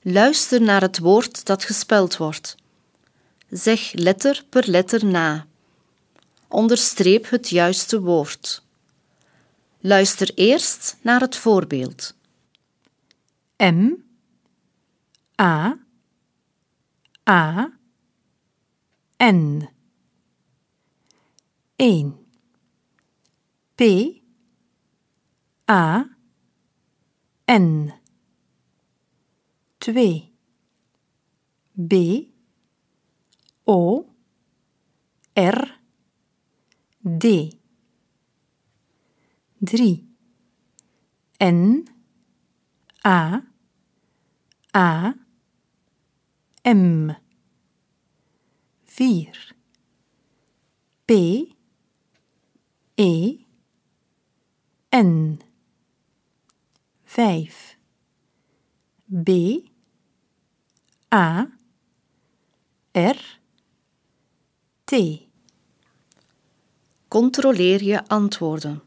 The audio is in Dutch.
Luister naar het woord dat gespeld wordt. Zeg letter per letter na. Onderstreep het juiste woord. Luister eerst naar het voorbeeld. M A A N 1 P A N 2 B O R D 3 N A A M 4 P E N 5 B A R T. Controleer je antwoorden.